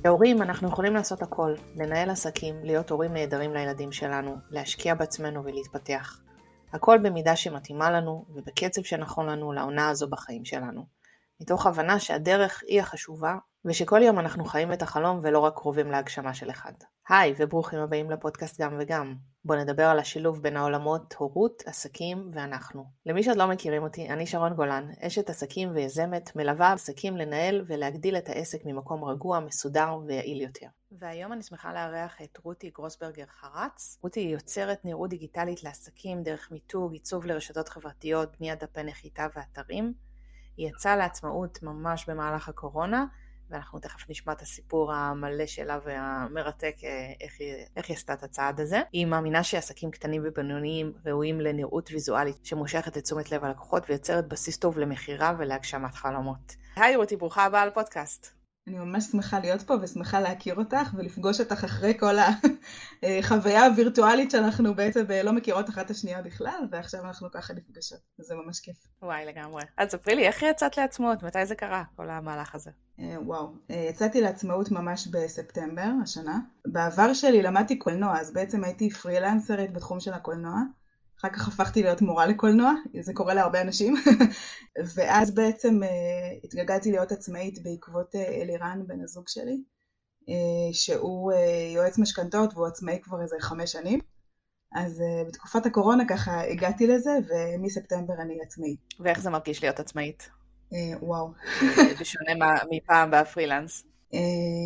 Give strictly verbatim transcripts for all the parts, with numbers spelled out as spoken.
כהורים אנחנו יכולים לעשות הכל, לנהל עסקים, להיות הורים נהדרים לילדים שלנו, להשקיע בעצמנו ולהתפתח. הכל במידה שמתאימה לנו ובקצב שנכון לנו לעונה הזו בחיים שלנו. מתוך הבנה שהדרך היא החשובה, ושכל יום אנחנו חיים את החלום ולא רק קרובים להגשמה של אחד. היי וברוכים הבאים לפודקאסט גם וגם. בוא נדבר על השילוב בין העולמות הורות, עסקים ואנחנו. למי שעוד לא מכירים אותי, אני שרון גולן, אשת עסקים ויזמת, מלווה עסקים לנהל ולהגדיל את העסק ממקום רגוע, מסודר ויעיל יותר. והיום אני שמחה לארח את רותי גרוסברגר חרץ. רותי היא יוצרת נראות דיגיטלית לעסקים דרך מיתוג, עיצוב לרשתות חברתיות, בניית דפי נחיתה ואתרים. היא יצאה לעצמאות ממש במהלך הקורונה, ואנחנו תכף נשמע את הסיפור המלא שלה והמרתק איך היא, איך היא עשתה את הצעד הזה. היא מאמינה שעסקים קטנים ובינוניים ראויים לנראות ויזואלית שמושכת את תשומת לב הלקוחות ויוצרת בסיס טוב למחירה ולהגשמת חלומות. היי רותי, ברוכה הבאה לפודקאסט. אני ממש שמחה להיות פה ושמחה להכיר אותך ולפגוש אותך אחרי כל החוויה הווירטואלית שאנחנו בעצם לא מכירות אחת השנייה בכלל, ועכשיו אנחנו ככה נפגשות, וזה ממש כיף. וואי, לגמרי. אז ספרי לי, איך יצאת לעצמאות? מתי זה קרה, כל המהלך הזה? וואו, יצאתי לעצמאות ממש בספטמבר השנה. בעבר שלי למדתי קולנוע, אז בעצם הייתי פרילנסרית בתחום של הקולנוע. אחר כך הפכתי להיות מורה לקולנוע, זה קורה להרבה אנשים, ואז בעצם uh, התגלגלתי להיות עצמאית בעקבות uh, אלירן, בן הזוג שלי, uh, שהוא uh, יועץ משכנתאות והוא עצמאי כבר איזה חמש שנים, אז uh, בתקופת הקורונה ככה הגעתי לזה, ומספטמבר אני עצמאית. ואיך זה מרגיש להיות עצמאית? Uh, וואו. בשונה מפעם בפרילנס? Uh,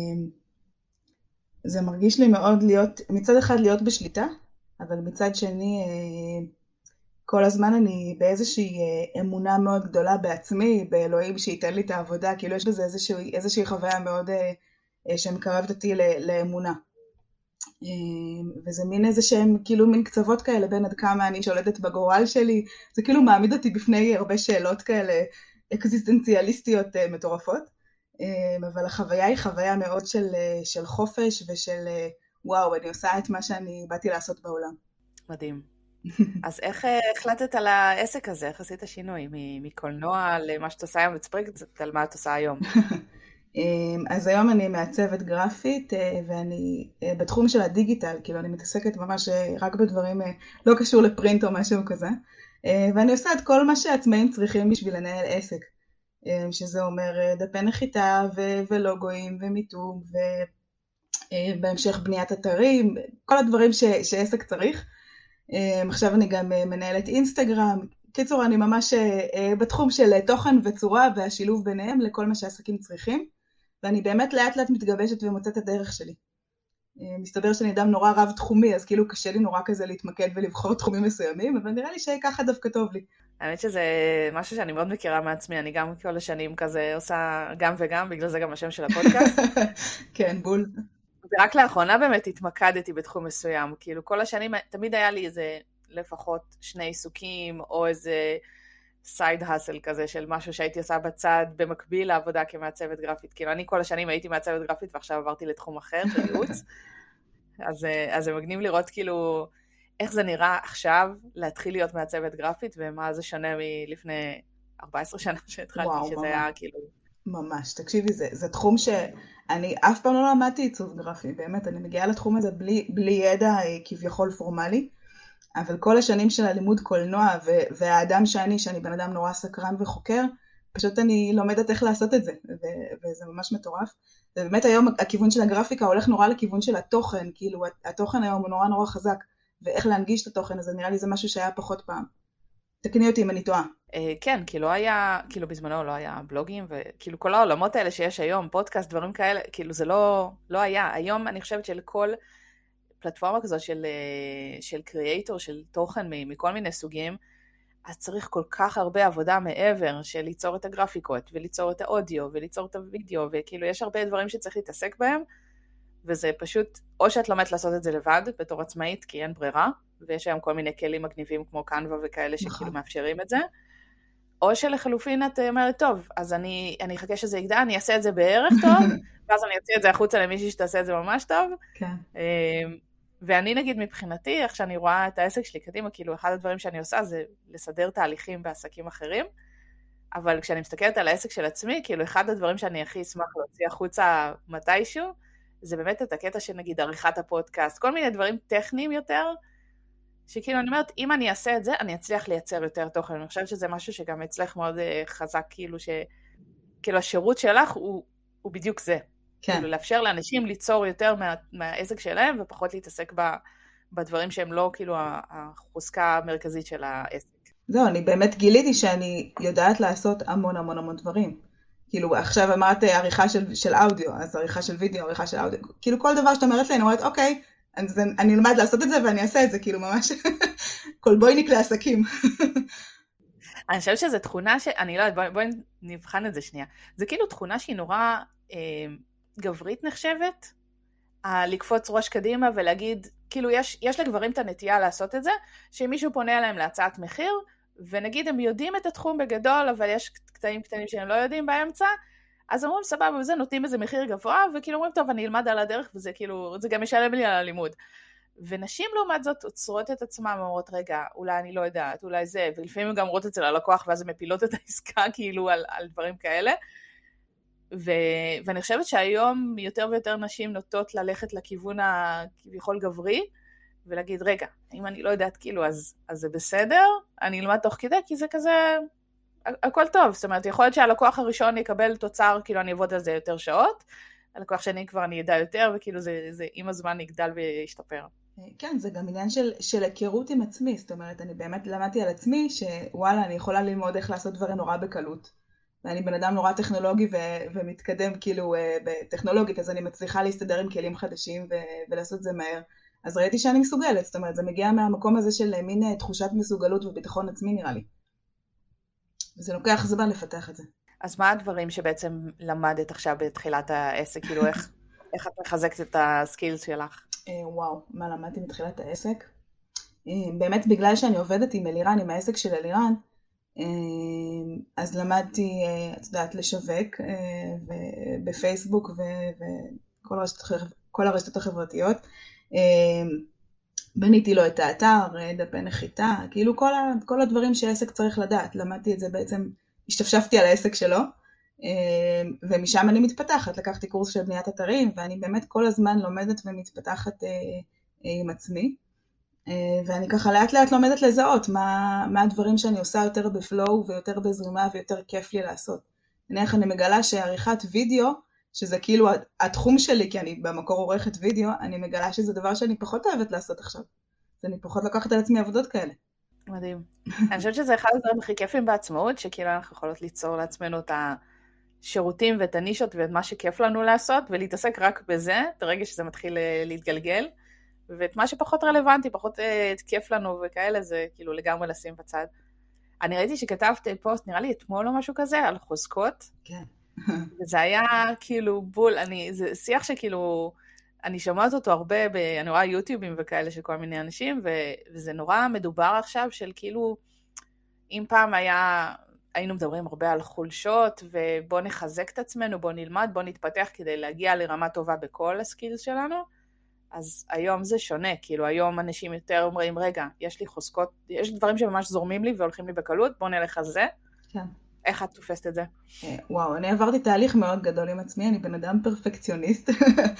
זה מרגיש לי מאוד להיות, מצד אחד להיות בשליטה, אבל מצד שני, כל הזמן אני באיזושהי אמונה מאוד גדולה בעצמי, באלוהים שייתן לי את העבודה, כאילו יש בזה איזושהי, איזושהי חוויה מאוד שמקרבת אותי לאמונה. וזה מין איזה שהם כאילו מין קצוות כאלה בין עד כמה אני שולטת בגורל שלי, זה כאילו מעמיד אותי בפני הרבה שאלות כאלה אקזיסטנציאליסטיות מטורפות, אבל החוויה היא חוויה מאוד של, של חופש ושל וואו, אני עושה את מה שאני באתי לעשות בעולם. מדהים. אז איך החלטת על העסק הזה? איך עשית שינוי? מקולנוע למה שאת עושה היום, ותספרי קצת על מה את עושה היום. אז היום אני מעצבת גרפית, ואני בתחום של הדיגיטל, כאילו אני מתעסקת ממש רק בדברים לא קשור לפרינט או משהו כזה, ואני עושה את כל מה שעצמאים צריכים בשביל לנהל עסק, שזה אומר דפי נחיתה ולוגויים ומיתוג ו... בהמשך בניית אתרים, כל הדברים ש, שעסק צריך. עכשיו אני גם מנהלת אינסטגרם. קיצור, אני ממש בתחום של תוכן וצורה והשילוב ביניהם לכל מה שעסקים צריכים, ואני באמת לאט לאט מתגבשת ומוצאת את הדרך שלי. מסתבר שאני אדם נורא רב תחומי, אז כאילו קשה לי נורא כזה להתמקד ולבחור תחומים מסוימים, אבל נראה לי שככה דווקא טוב לי. האמת שזה משהו שאני מאוד מכירה מעצמי, אני גם כל השנים כזה עושה גם וגם, בגלל זה גם השם של הפודקאסט. כן, בול. ורק לאחרונה באמת התמקדתי בתחום מסוים, כאילו כל השנים תמיד היה לי איזה לפחות שני עיסוקים, או איזה סייד הסל כזה של משהו שהייתי עושה בצד, במקביל לעבודה כמעצבת גרפית, כאילו אני כל השנים הייתי מעצבת גרפית, ועכשיו עברתי לתחום אחר, של ייעוץ, אז, אז זה מגניב לראות כאילו איך זה נראה עכשיו, להתחיל להיות מעצבת גרפית, ומה זה שונה מלפני ארבע עשרה שנה שהתחלתי, וואו, שזה ממש. היה כאילו... ממש, תקשיבי, זה, זה תחום שאני אף פעם לא למדתי עיצוב גרפי, באמת, אני מגיעה לתחום הזה בלי, בלי ידע כביכול פורמלי, אבל כל השנים של הלימוד קולנוע, ו- והאדם שאני, שאני בן אדם נורא סקרן וחוקר, פשוט אני לומדת איך לעשות את זה, ו- וזה ממש מטורף. ובאמת היום הכיוון של הגרפיקה הולך נורא לכיוון של התוכן, כאילו התוכן היום הוא נורא נורא חזק, ואיך להנגיש את התוכן הזה, נראה לי זה משהו שהיה פחות פעם. תקני אותי אם אני טועה. כן, כי לא היה, כאילו בזמנו לא היה בלוגים, וכאילו כל העולמות האלה שיש היום, פודקאסט, דברים כאלה, כאילו זה לא, לא היה. היום אני חושבת שלכל פלטפורמה כזו של, של קריאייטור, של תוכן מכל מיני סוגים, אז צריך כל כך הרבה עבודה מעבר של ליצור את הגרפיקות, וליצור את האודיו, וליצור את הוידאו, וכאילו יש הרבה דברים שצריך להתעסק בהם, וזה פשוט, או שאת לומדת לעשות את זה לבד, בתור עצמאית, כי אין ברירה, ויש היום כל מיני כלים מגניבים כמו קנווה וכאלה שכאילו מאפשרים את זה, או שלחלופין את אומרת, טוב, אז אני, אני אחכה שזה יגדל, אני אעשה את זה בערך טוב, ואז אני אוציא את זה החוצה למישהי שתעשה את זה ממש טוב. כן. ואני נגיד מבחינתי, איך שאני רואה את העסק שלי קדימה, כאילו אחד הדברים שאני עושה זה לסדר תהליכים בעסקים אחרים, אבל כשאני מסתכלת על העסק של עצמי, כאילו אחד הדברים שאני הכי אשמח להוציא החוצה מתישהו, זה באמת את הקטע של נגיד עריכת הפודקאסט, כל מיני דברים טכניים יותר, שכאילו אני אומרת, אם אני אעשה את זה, אני אצליח לייצר יותר תוכן. אני חושבת שזה משהו שגם אצלך מאוד חזק, כאילו ש... כאילו השירות שלך הוא, הוא בדיוק זה. כן. כאילו לאפשר לאנשים ליצור יותר מה, מהעסק שלהם, ופחות להתעסק ב, בדברים שהם לא כאילו החוזקה המרכזית של העסק. זהו, אני באמת גיליתי שאני יודעת לעשות המון המון המון דברים. כאילו עכשיו אמרת עריכה של, של אודיו, אז עריכה של וידאו, עריכה של אודיו. כאילו כל דבר שאתה אומרת לי, אני אומרת, אוקיי, אז אני אלמד לעשות את זה ואני אעשה את זה, כאילו ממש קולבויניק לעסקים. אני חושבת שזו תכונה ש... אני לא יודעת, בואי, בואי נבחן את זה שנייה. זה כאילו תכונה שהיא נורא אה, גברית נחשבת, אה, לקפוץ ראש קדימה ולהגיד, כאילו יש, יש לגברים את הנטייה לעשות את זה, שמישהו פונה אליהם להצעת מחיר, ונגיד הם יודעים את התחום בגדול, אבל יש קטעים קטנים שהם לא יודעים באמצע, אז אומרים סבבה, וזה נותנים איזה מחיר גבוה, וכאילו אומרים טוב, אני אלמד על הדרך, וזה כאילו, זה גם משלם לי על הלימוד. ונשים לעומת זאת עוצרות את עצמם, אומרות רגע, אולי אני לא יודעת, אולי זה, ולפעמים גם אומרות אצל הלקוח, ואז הן מפילות את העסקה כאילו על, על דברים כאלה. ו, ואני חושבת שהיום יותר ויותר נשים נוטות ללכת לכיוון הכביכול גברי, ולהגיד רגע, אם אני לא יודעת כאילו, אז, אז זה בסדר, אני אלמד תוך כדי, כי זה כזה, הכל טוב. זאת אומרת, יכול להיות שהלקוח הראשון יקבל תוצר, כאילו אני אעבוד על זה יותר שעות, הלקוח שני כבר אני ידע יותר, וכאילו זה, זה עם הזמן יגדל וישתפר. כן, זה גם עניין של, של הכירות עם עצמי, זאת אומרת, אני באמת למדתי על עצמי, שוואלה, אני יכולה ללמוד איך לעשות דברים נורא בקלות, ואני בן אדם נורא טכנולוגי ו- ומתקדם כאילו בטכנולוגית, אז אני מצליחה להסתדר עם כלים חדשים ו- ולעשות זה מהר, אז ראיתי שאני מסוגלת, זאת אומרת, זה מגיע מהמקום הזה של מין תחושת מסוגלות וביטחון עצמי נראה לי, וזה לוקח זמן לפתח את זה. אז מה הדברים שבעצם למדת עכשיו בתחילת העסק, כאילו איך, איך את מחזקת את הסקילס שלך? וואו, מה למדתי מתחילת העסק? באמת בגלל שאני עובדת עם אלירן, עם העסק של אלירן, אז למדתי, את יודעת, לשווק בפייסבוק וכל הרשתות החברתיות. בניתי לו את האתר, דפי נחיתה, כאילו כל, כל הדברים שהעסק צריך לדעת. למדתי את זה בעצם, השתפשפתי על העסק שלו, ומשם אני מתפתחת. לקחתי קורס של בניית אתרים, ואני באמת כל הזמן לומדת ומתפתחת עם עצמי. ואני ככה לאט לאט לומדת לזהות מה, מה הדברים שאני עושה יותר בפלואו ויותר בזרימה ויותר כיף לי לעשות. נניח אני מגלה שעריכת וידאו, שזה כאילו התחום שלי, כי אני במקור עורכת וידאו, אני מגלה שזה דבר שאני פחות אוהבת לעשות עכשיו. אז אני פחות לקחת על עצמי עבודות כאלה. מדהים. אני חושבת שזה אחד הדברים הכי כיפים בעצמאות, שכאילו אנחנו יכולות ליצור לעצמנו את השירותים ואת הנישות ואת מה שכיף לנו לעשות, ולהתעסק רק בזה, ברגע שזה מתחיל להתגלגל. ואת מה שפחות רלוונטי, פחות uh, כיף לנו וכאלה, זה כאילו לגמרי לשים בצד. אני ראיתי שכתבת פוסט, נראה לי אתמול או משהו כזה, על חוזקות. כן. וזה היה כאילו בול, אני, זה שיח שכאילו, אני שומעת אותו הרבה, ב, אני רואה יוטיובים וכאלה של כל מיני אנשים, ו, וזה נורא מדובר עכשיו של כאילו, אם פעם היה, היינו מדברים הרבה על חולשות, ובוא נחזק את עצמנו, בוא נלמד, בוא נתפתח כדי להגיע לרמה טובה בכל הסקילס שלנו, אז היום זה שונה, כאילו היום אנשים יותר אומרים, רגע, יש לי חוזקות, יש דברים שממש זורמים לי והולכים לי בקלות, בוא נלך על זה. כן. איך את תופסת את זה? וואו, אני עברתי תהליך מאוד גדול עם עצמי, אני בן אדם פרפקציוניסט,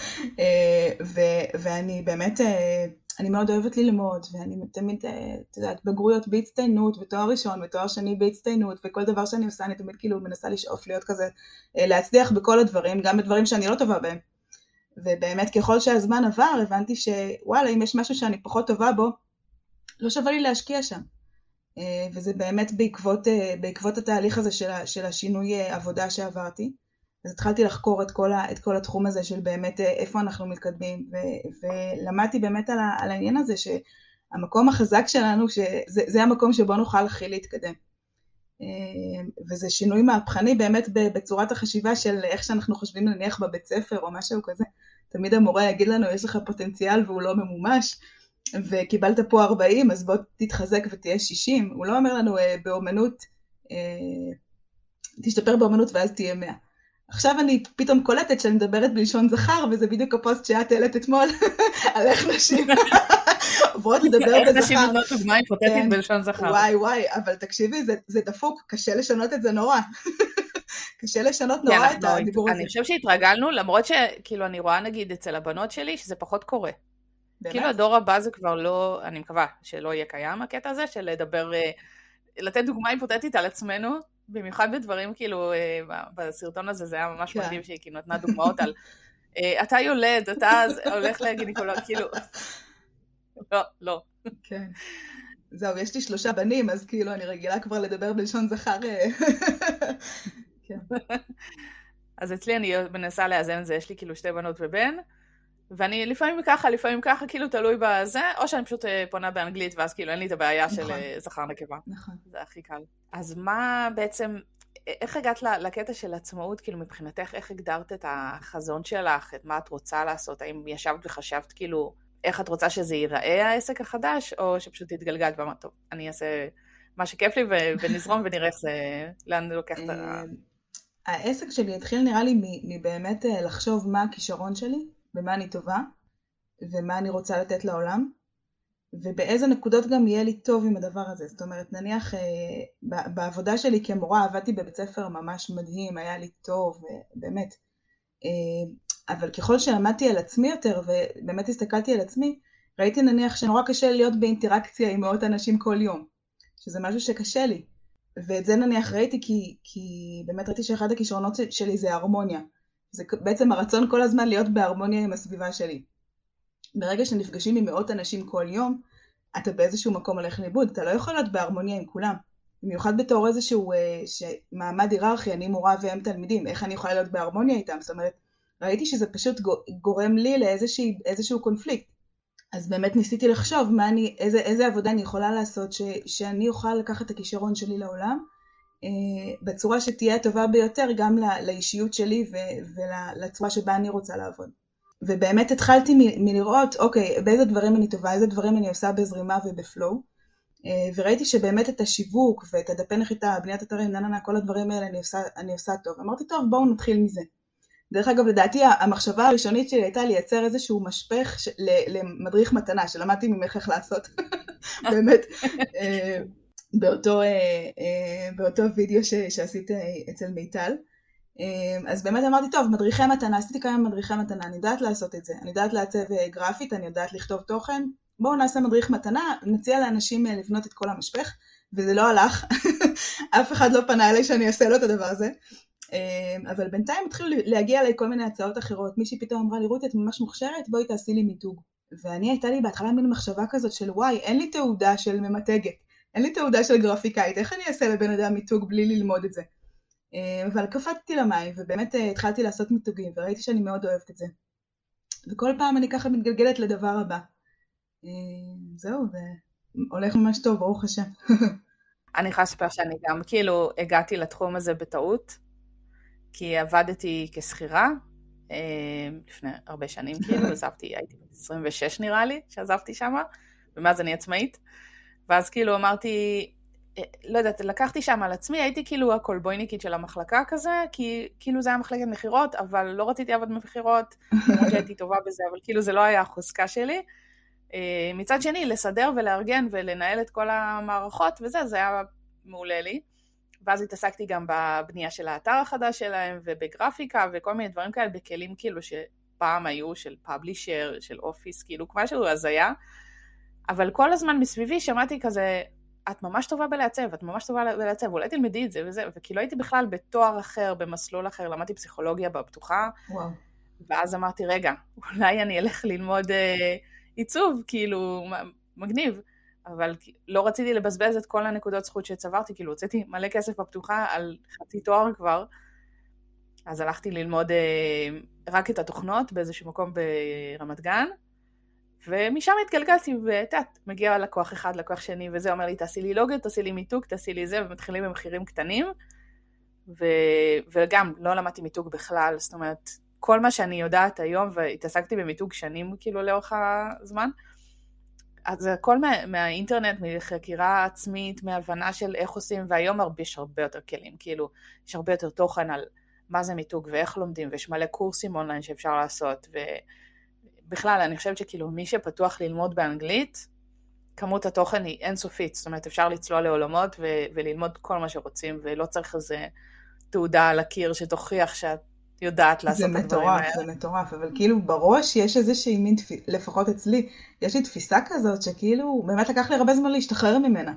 ואני באמת, אני מאוד אוהבת ללמוד, ואני תמיד, את יודעת, בגרויות בהצטיינות, ותואר ראשון, ותואר שני בהצטיינות, וכל דבר שאני עושה, אני תמיד כאילו מנסה לשאוף להיות כזה, להצליח בכל הדברים, גם בדברים שאני לא טובה בהם. ובאמת ככל שהזמן עבר, הבנתי שוואלה, אם יש משהו שאני פחות טובה בו, לא שווה לי להשקיע שם. וזה באמת בעקבות, בעקבות התהליך הזה של, של השינוי עבודה שעברתי. אז התחלתי לחקור את כל, ה, את כל התחום הזה של באמת איפה אנחנו מתקדמים, ו, ולמדתי באמת על, ה, על העניין הזה שהמקום החזק שלנו, שזה, זה המקום שבו נוכל הכי להתקדם. וזה שינוי מהפכני באמת בצורת החשיבה של איך שאנחנו חושבים נניח בבית ספר או משהו כזה. תמיד המורה יגיד לנו, יש לך פוטנציאל והוא לא ממומש, וקיבלת פה ארבעים, אז בוא תתחזק ותהיה שישים. הוא לא אומר לנו באומנות, תשתפר באומנות ואז תהיה מאה. עכשיו אני פתאום קולטת שאני מדברת בלשון זכר, וזה בדיוק הפוסט שאת העלית אתמול, על איך נשים עוברות לדבר בזכר. איך נשים נותנות דוגמה היפותטית בלשון זכר. וואי וואי, אבל תקשיבי, זה דפוק, קשה לשנות את זה נורא. קשה לשנות נורא את הדיבור הזה. אני חושב שהתרגלנו, למרות שכאילו אני רואה נגיד אצל הבנות שלי, שזה פחות קורה. באמת? כאילו הדור הבא זה כבר לא, אני מקווה שלא יהיה קיים הקטע הזה, של לדבר, לתת דוגמה היפותטית על עצמנו, במיוחד בדברים כאילו, בסרטון הזה זה היה ממש מדהים שהיא כאילו נתנה דוגמאות על, אתה יולד, אתה הולך לגינקולוג, כאילו, לא, לא. כן. זהו, יש לי שלושה בנים, אז כאילו אני רגילה כבר לדבר בלשון זכר. אז אצלי אני מנסה לאזן זה, יש לי כאילו שתי בנות ובן, ואני לפעמים ככה, לפעמים ככה, כאילו תלוי בזה, או שאני פשוט פונה באנגלית, ואז כאילו אין לי את הבעיה של זכר נקבה. נכון. זה הכי קל. אז מה בעצם, איך הגעת לקטע של עצמאות, כאילו מבחינתך, איך הגדרת את החזון שלך, את מה את רוצה לעשות, האם ישבת וחשבת כאילו, איך את רוצה שזה ייראה העסק החדש, או שפשוט התגלגלת ואמרת, טוב, אני אעשה מה שכיף לי ונזרום ונראה איך זה, לאן אני לוקח את ה... העסק שלי התחיל נראה לי מבאמת לחשוב מה הכישרון שלי, במה אני טובה, ומה אני רוצה לתת לעולם, ובאיזה נקודות גם יהיה לי טוב עם הדבר הזה. זאת אומרת, נניח בעבודה שלי כמורה, עבדתי בבית ספר ממש מדהים, היה לי טוב, באמת. אבל ככל שלמדתי על עצמי יותר, ובאמת הסתכלתי על עצמי, ראיתי נניח שנורא קשה להיות באינטראקציה עם מאות אנשים כל יום, שזה משהו שקשה לי. ואת זה נניח ראיתי כי, כי באמת ראיתי שאחד הכישרונות שלי זה ההרמוניה. זה בעצם הרצון כל הזמן להיות בהרמוניה עם הסביבה שלי. ברגע שנפגשים עם מאות אנשים כל יום, אתה באיזשהו מקום הולך לאיבוד, אתה לא יכול להיות בהרמוניה עם כולם. במיוחד בתור איזשהו מעמד היררכי, אני מורה והם תלמידים, איך אני יכולה להיות בהרמוניה איתם? זאת אומרת, ראיתי שזה פשוט גורם לי לאיזשהו קונפליקט. אז באמת ניסיתי לחשוב מה אני, איזה, איזה עבודה אני יכולה לעשות ש, שאני אוכל לקחת את הכישרון שלי לעולם, אה, בצורה שתהיה הטובה ביותר גם לא, לאישיות שלי ו, ולצורה שבה אני רוצה לעבוד. ובאמת התחלתי מ, מלראות, אוקיי, באיזה דברים אני טובה, איזה דברים אני עושה בזרימה ובפלואו, אה, וראיתי שבאמת את השיווק ואת הדפי נחיתה, בניית אתרים, נננה, כל הדברים האלה אני עושה, אני עושה טוב. אמרתי, טוב, בואו נתחיל מזה. דרך אגב, לדעתי, המחשבה הראשונית שלי הייתה לייצר איזשהו משפך למדריך מתנה, שלמדתי ממך איך לעשות, באמת, באותו, באותו וידאו שעשית אצל מיטל. אז באמת אמרתי, טוב, מדריכי מתנה, עשיתי כמה מדריכי מתנה, אני יודעת לעשות את זה, אני יודעת לעצב גרפית, אני יודעת לכתוב תוכן, בואו נעשה מדריך מתנה, נציע לאנשים לבנות את כל המשפך, וזה לא הלך, אף אחד לא פנה אליי שאני אעשה לו את הדבר הזה. אבל בינתיים התחילו להגיע אליי כל מיני הצעות אחרות, מישהי פתאום אמרה לי, רותי, את ממש מוכשרת, בואי תעשי לי מיתוג. ואני הייתה לי בהתחלה מין מחשבה כזאת של וואי, אין לי תעודה של ממתגת, אין לי תעודה של גרפיקאית, איך אני אעשה לבן אדם מיתוג בלי ללמוד את זה? אבל קפצתי למים, ובאמת התחלתי לעשות מיתוגים, וראיתי שאני מאוד אוהבת את זה. וכל פעם אני ככה מתגלגלת לדבר הבא. זהו, והולך ממש טוב, ברוך השם. אני יכולה לספר שאני גם כאילו הגעתי לתחום הזה בטעות, כי עבדתי כשכירה, לפני הרבה שנים כאילו, עזבתי, הייתי עשרים ושש נראה לי, שעזבתי שמה, ומאז אני עצמאית, ואז כאילו אמרתי, לא יודעת, לקחתי שם על עצמי, הייתי כאילו הקולבויניקית של המחלקה כזה, כי כאילו זה היה מחלקת מחירות, אבל לא רציתי לעבוד במחירות, למרות שהייתי טובה בזה, אבל כאילו זה לא היה החוזקה שלי. מצד שני, לסדר ולארגן ולנהל את כל המערכות, וזה, זה היה מעולה לי. ואז התעסקתי גם בבנייה של האתר החדש שלהם, ובגרפיקה, וכל מיני דברים כאלה, בכלים כאילו שפעם היו של פאבלישר, של אופיס, כאילו משהו הזיה. אבל כל הזמן מסביבי שמעתי כזה, את ממש טובה בלעצב, את ממש טובה בלעצב, אולי תלמדי את זה וזה, וכאילו הייתי בכלל בתואר אחר, במסלול אחר, למדתי פסיכולוגיה בפתוחה, וואו. ואז אמרתי, רגע, אולי אני אלך ללמוד אה, עיצוב, כאילו, מגניב. אבל לא רציתי לבזבז את כל הנקודות זכות שצברתי, כאילו הוצאתי מלא כסף בפתוחה על חצי תואר כבר, אז הלכתי ללמוד אה, רק את התוכנות באיזשהו מקום ברמת גן, ומשם התגלגלתי, ותת, מגיע לקוח אחד, לקוח שני, וזה אומר לי, תעשי לי לוגו, תעשי לי מיתוג, תעשי לי זה, ומתחילים במחירים קטנים, ו... וגם לא למדתי מיתוג בכלל, זאת אומרת, כל מה שאני יודעת היום, והתעסקתי במיתוג שנים כאילו לאורך הזמן, אז הכל מה, מהאינטרנט, מחקירה עצמית, מהבנה של איך עושים, והיום הרבה, יש הרבה יותר כלים, כאילו, יש הרבה יותר תוכן על מה זה מיתוג ואיך לומדים, ויש מלא קורסים אונליין שאפשר לעשות, ובכלל, אני חושבת שכאילו מי שפתוח ללמוד באנגלית, כמות התוכן היא אינסופית, זאת אומרת, אפשר לצלול לעולמות ו- וללמוד כל מה שרוצים, ולא צריך איזה תעודה על הקיר שתוכיח שאת יודעת לעשות את הדברים האלה. זה מטורף, זה מטורף, אבל כאילו בראש יש איזושהי מין, לפחות אצלי, יש לי תפיסה כזאת שכאילו באמת לקח לי הרבה זמן להשתחרר ממנה,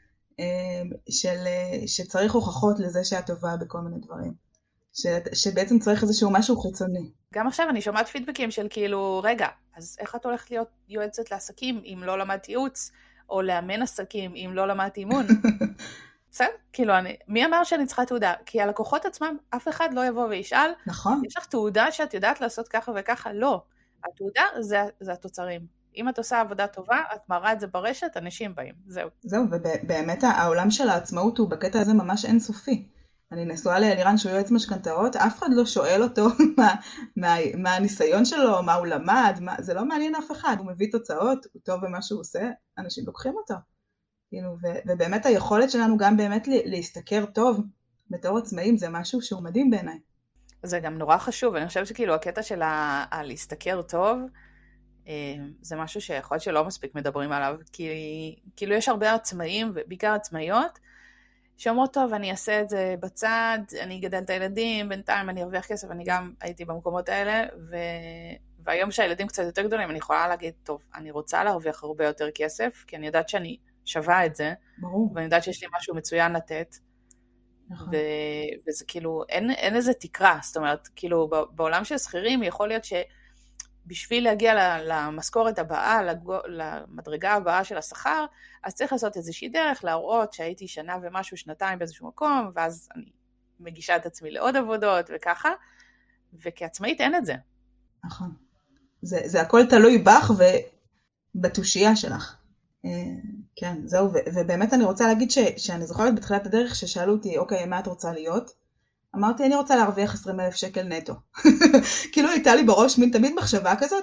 של, שצריך הוכחות לזה שאת טובה בכל מיני דברים, ש, שבעצם צריך איזשהו משהו חיצוני. גם עכשיו אני שומעת פידבקים של כאילו, רגע, אז איך את הולכת להיות יועצת לעסקים אם לא למדת ייעוץ, או לאמן עסקים אם לא למדת אימון? בסדר? כאילו, אני, מי אמר שאני צריכה תעודה? כי הלקוחות עצמם, אף אחד לא יבוא וישאל, נכון. יש לך תעודה שאת יודעת לעשות ככה וככה? לא. התעודה זה, זה התוצרים. אם את עושה עבודה טובה, את מראה את זה ברשת, אנשים באים. זהו. זהו, ובאמת העולם של העצמאות הוא בקטע הזה ממש אינסופי. אני נשואה לאלירן שהוא יועץ משכנתאות, אף אחד לא שואל אותו מה, מה, מה הניסיון שלו, מה הוא למד, מה, זה לא מעניין אף אחד, הוא מביא תוצאות, הוא טוב במה שהוא עושה, אנשים לוקחים אותו. כאילו, ו, ובאמת היכולת שלנו גם באמת להסתכר טוב בתור עצמאים, זה משהו שהוא מדהים בעיניי. זה גם נורא חשוב, אני חושבת שכאילו הקטע של להסתכר טוב, זה משהו שיכול להיות שלא מספיק מדברים עליו, כי כאילו יש הרבה עצמאים, ובעיקר עצמאיות, שאומרות, טוב, אני אעשה את זה בצד, אני אגדל את הילדים, בינתיים אני ארוויח כסף, אני גם הייתי במקומות האלה, ו... והיום שהילדים קצת יותר גדולים, אני יכולה להגיד, טוב, אני רוצה להרוויח הרבה יותר כסף, כי אני יודעת שאני שווה את זה, ברור. ואני יודעת שיש לי משהו מצוין לתת, נכון. ו... וזה כאילו, אין, אין איזה תקרה, זאת אומרת, כאילו, בעולם של שכירים, יכול להיות שבשביל להגיע למשכורת הבאה, למדרגה הבאה של השכר, אז צריך לעשות איזושהי דרך, להראות שהייתי שנה ומשהו, שנתיים באיזשהו מקום, ואז אני מגישה את עצמי לעוד עבודות וככה, וכעצמאית אין את זה. נכון. זה, זה הכל תלוי בך ובתושייה שלך. כן, זהו, ובאמת אני רוצה להגיד ש, שאני זוכרת בתחילת הדרך ששאלו אותי, אוקיי, מה את רוצה להיות? אמרתי, אני רוצה להרוויח עשרים אלף שקל נטו. כאילו הייתה לי בראש מין תמיד מחשבה כזאת,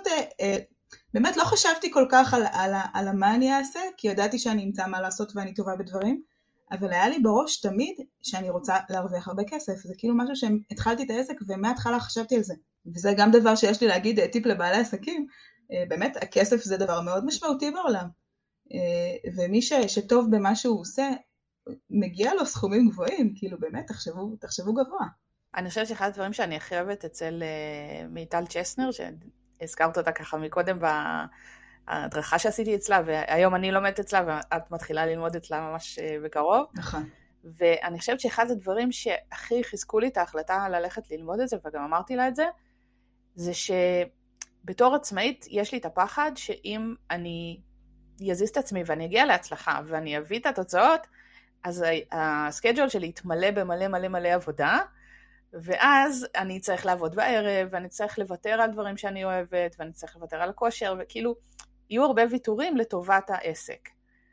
באמת לא חשבתי כל כך על, על, על מה אני אעשה, כי ידעתי שאני אמצא מה לעשות ואני טובה בדברים, אבל היה לי בראש תמיד שאני רוצה להרוויח הרבה כסף. זה כאילו משהו שהתחלתי את העסק ומההתחלה חשבתי על זה. וזה גם דבר שיש לי להגיד, טיפ לבעלי עסקים, באמת הכסף זה דבר מאוד משמעותי בעולם. ומי ש, שטוב במה שהוא עושה, מגיע לו סכומים גבוהים, כאילו באמת, תחשבו, תחשבו גבוה. אני חושבת שאחד הדברים שאני הכי אוהבת אצל מיטל צ'סנר, שהזכרת אותה ככה מקודם בהדרכה שעשיתי אצלה, והיום אני לומדת אצלה, ואת מתחילה ללמוד אצלה ממש בקרוב. נכון. ואני חושבת שאחד הדברים שהכי חיזקו לי את ההחלטה ללכת ללמוד את זה, וגם אמרתי לה את זה, זה שבתור עצמאית יש לי את הפחד שאם אני יזיז את עצמי ואני אגיע להצלחה ואני אביא את התוצאות, אז הסקייג'ול שלי יתמלא במלא מלא מלא עבודה, ואז אני צריך לעבוד בערב, ואני צריך לוותר על דברים שאני אוהבת, ואני צריך לוותר על הכושר, וכאילו יהיו הרבה ויתורים לטובת העסק.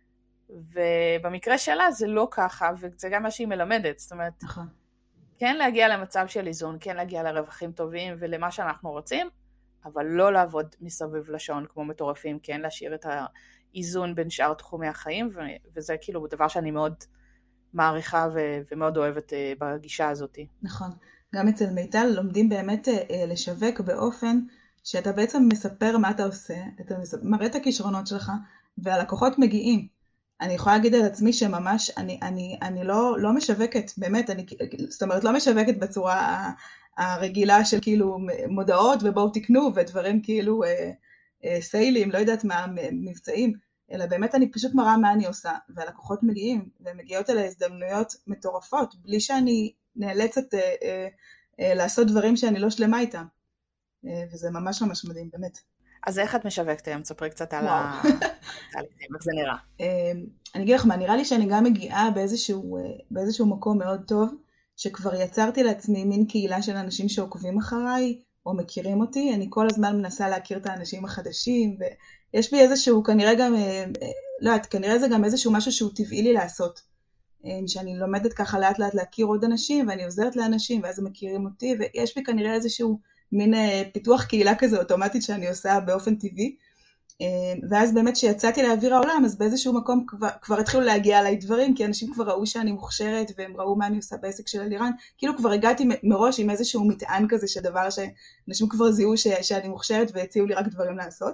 ובמקרה שלה זה לא ככה, וזה גם מה שהיא מלמדת, זאת אומרת, נכון. כן להגיע למצב של איזון, כן להגיע לרווחים טובים ולמה שאנחנו רוצים, אבל לא לעבוד מסביב לשעון כמו מטורפים, כן להשאיר את האיזון בין שאר תחומי החיים, וזה כאילו דבר שאני מאוד מעריכה ו- ומאוד אוהבת בגישה הזאת. נכון. גם אצל מיטל לומדים באמת לשווק באופן שאתה בעצם מספר מה אתה עושה, אתה מראה את הכישרונות שלך, והלקוחות מגיעים. אני יכולה להגיד על עצמי שממש, אני, אני, אני לא, לא משווקת, באמת, אני, זאת אומרת, לא משווקת בצורה הרגילה של כאילו מודעות ובואו תקנו ודברים כאילו אה, אה, סיילים, לא יודעת מה, מבצעים, אלא באמת אני פשוט מראה מה אני עושה, והלקוחות מגיעים, ומגיעות אלה הזדמנויות מטורפות, בלי שאני נאלצת אה, אה, אה, לעשות דברים שאני לא שלמה איתם, אה, וזה ממש ממש מדהים, באמת. אז איך את משווקת היום? תספרי קצת על התהליכים, איך זה נראה? אני אגיד לך מה, נראה לי שאני גם מגיעה באיזשהו, באיזשהו מקום מאוד טוב, שכבר יצרתי לעצמי מין קהילה של אנשים שעוקבים אחריי, או מכירים אותי, אני כל הזמן מנסה להכיר את האנשים החדשים, ויש בי איזשהו, כנראה גם, לא יודעת, כנראה זה גם איזשהו משהו שהוא טבעי לי לעשות, שאני לומדת ככה לאט לאט להכיר עוד אנשים, ואני עוזרת לאנשים, ואז הם מכירים אותי, ויש בי כנראה איזשהו מין פיתוח קהילה כזה אוטומטית שאני עושה באופן טבעי, ואז באמת שיצאתי לאוויר העולם, אז באיזשהו מקום כבר, כבר התחילו להגיע עליי דברים, כי אנשים כבר ראו שאני מוכשרת, והם ראו מה אני עושה בעסק של אלירן, כאילו כבר הגעתי מראש עם איזשהו מטען כזה, שדבר שאנשים כבר זיהו ש, שאני מוכשרת, והציעו לי רק דברים לעשות.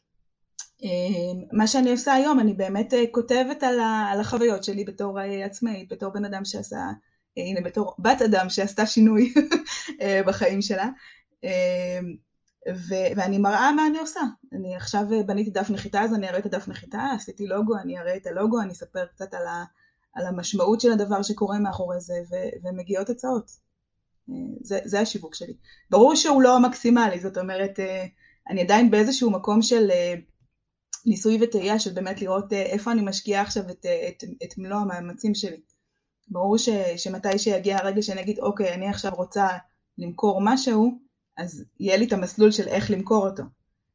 מה שאני עושה היום, אני באמת כותבת על, ה, על החוויות שלי בתור עצמאית, בתור בן אדם שעשה הנה בתור בת אדם שעשתה שינוי בחיים שלה, ו- ואני מראה מה אני עושה. אני עכשיו בניתי דף נחיתה, אז אני אראה את הדף נחיתה, עשיתי לוגו, אני אראה את הלוגו, אני אספר קצת על, ה- על המשמעות של הדבר שקורה מאחורי זה, ו- ומגיעות הצעות. זה, זה השיווק שלי. ברור שהוא לא מקסימלי, זאת אומרת, אני עדיין באיזשהו מקום של ניסוי וטעייה, של באמת לראות איפה אני משקיעה עכשיו את, את, את מלוא המאמצים שלי. ברור ש, שמתי שיגיע הרגע שאני אגיד, אוקיי, אני עכשיו רוצה למכור משהו, אז יהיה לי את המסלול של איך למכור אותו.